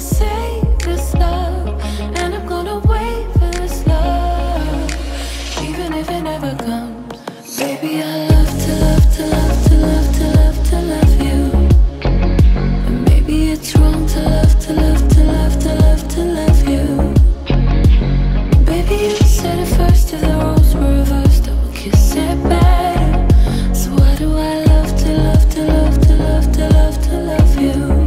save this love, and I'm gonna wait for this love, even if it never comes. Baby, I love to love to love to love to love to love you. And maybe it's wrong to love to love to love to love to love you. Baby, you said it first, if the roles were reversed, I would kiss it better. So why do I love to love to love to love to love to love you?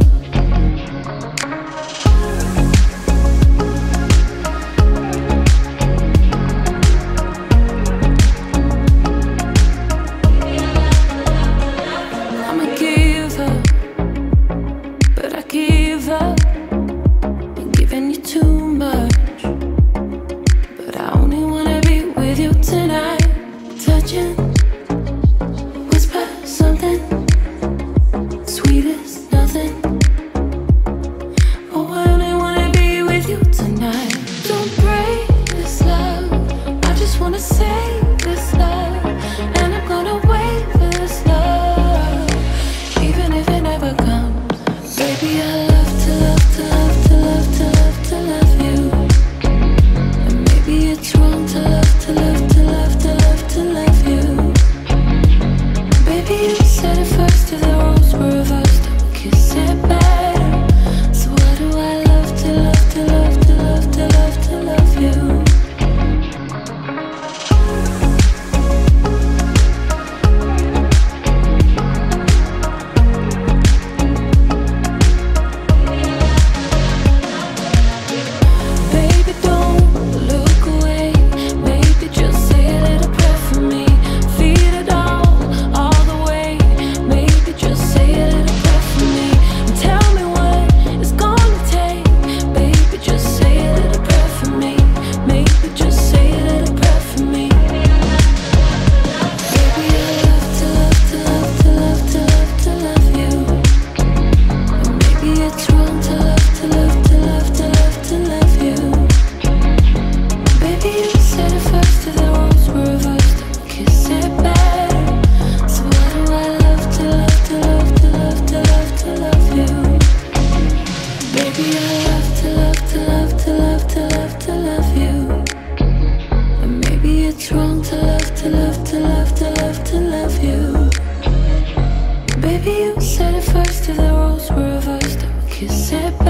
Baby, you said it first, if the roles were reversed, I would kiss it.